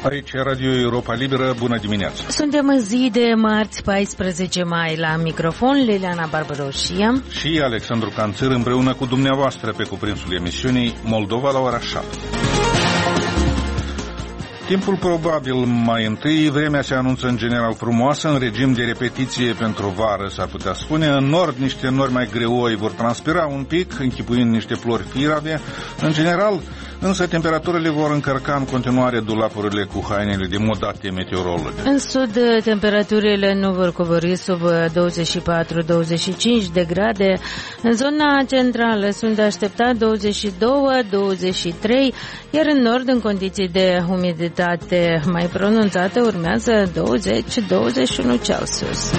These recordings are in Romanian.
Aici Radio Europa Liberă, bună dimineața! Suntem în zi de marți 14 mai la microfon, Liliana Barbaroșia și Alexandru Canțăr împreună cu dumneavoastră pe cuprinsul emisiunii Moldova la ora 7. Timpul probabil mai întâi, vremea se anunță în general frumoasă, în regim de repetiție pentru vară, s-ar putea spune. În nord, niște nori mai greoi vor transpira un pic, închipuind niște flori firave. În general, însă, temperaturile vor încărca în continuare dulapurile cu hainele de modate meteorologice. În sud, temperaturile nu vor coborî sub 24-25 de grade. În zona centrală sunt de așteptat 22-23, iar în nord, în condiții de umiditate mai pronunțată, urmează 20-21 Celsius.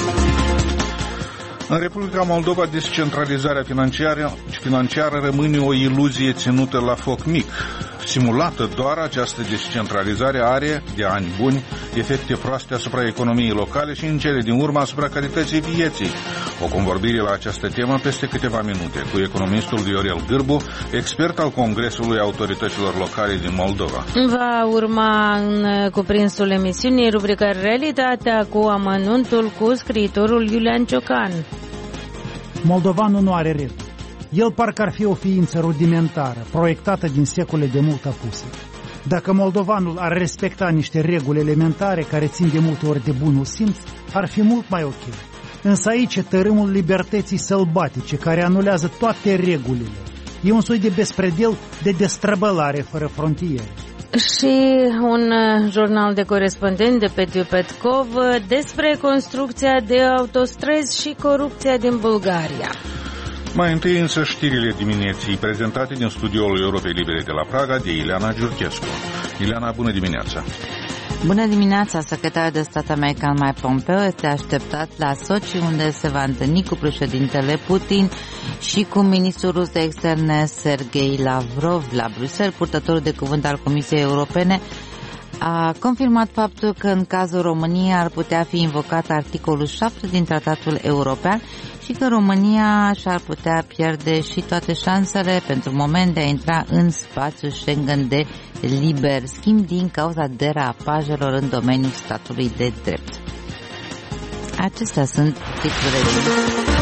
În Republica Moldova, descentralizarea financiară rămâne o iluzie ținută la foc mic. Simulată doar, această descentralizare are, de ani buni, efecte proaste asupra economiei locale și în cele din urmă asupra calității vieții. O convorbire la această temă peste câteva minute cu economistul Viorel Gârbu, expert al Congresului Autorităților Locale din Moldova. Va urma în cuprinsul emisiunii rubrica Realitatea cu amănuntul cu scriitorul Iulian Ciocan. Moldovanul nu are reguli. El parcă ar fi o ființă rudimentară, proiectată din secole de mult apuse. Dacă moldovanul ar respecta niște reguli elementare care țin de multe ori de bunul simț, ar fi mult mai ok. Însă aici e tărâmul libertății sălbatice, care anulează toate regulile. E un soi de bespredel de destrăbălare fără frontiere. Și un jurnal de corespondent de Petiu Petkov despre construcția de autostrăzi și corupția din Bulgaria. Mai întâi însă știrile dimineții prezentate din studioul Europei Libere de la Praga de Ileana Giurchescu. Ileana, bună dimineața! Bună dimineața! Secretarul de stat american Mike Pompeo este așteptat la Sochi, unde se va întâlni cu președintele Putin și cu ministrul rus de externe Sergei Lavrov la Bruxelles. Purtătorul de cuvânt al Comisiei Europene a confirmat faptul că în cazul României ar putea fi invocat articolul 7 din Tratatul European și că România și-ar putea pierde și toate șansele pentru moment de a intra în spațiul Schengen de liber schimb din cauza derapajelor în domeniul statului de drept. Acestea sunt titlurile.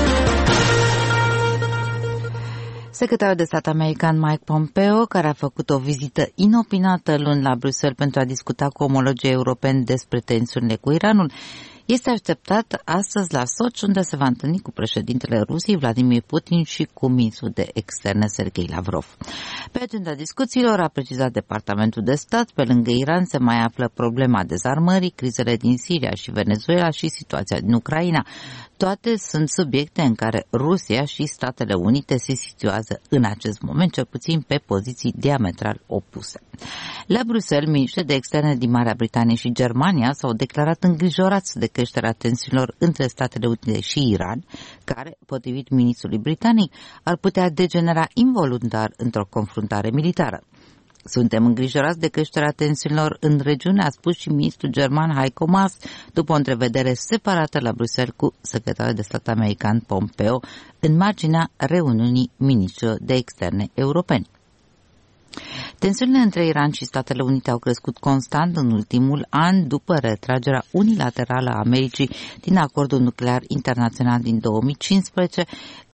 Secretarul de stat american Mike Pompeo, care a făcut o vizită inopinată luni la Bruxelles pentru a discuta cu omologii europeni despre tensiunile cu Iranul, este așteptat astăzi la Sochi, unde se va întâlni cu președintele Rusiei Vladimir Putin și cu ministrul de externe Sergei Lavrov. Pe agenda discuțiilor, a precizat Departamentul de Stat, pe lângă Iran se mai află problema dezarmării, crizele din Siria și Venezuela și situația din Ucraina. Toate sunt subiecte în care Rusia și Statele Unite se situează în acest moment, cel puțin pe poziții diametral opuse. La Bruxelles, miniștrii de externe din Marea Britanie și Germania s-au declarat îngrijorați de creșterea tensiunilor între Statele Unite și Iran, care, potrivit ministrului britanic, ar putea degenera involuntar într-o confruntare militară. Suntem îngrijorați de creșterea tensiunilor în regiune, a spus și ministrul german Heiko Maas, după o întrevedere separată la Bruxelles cu secretarul de stat american Pompeo, în marginea reuniunii ministrilor de externe europeni. Tensiunile între Iran și Statele Unite au crescut constant în ultimul an după retragerea unilaterală a Americii din acordul nuclear internațional din 2015,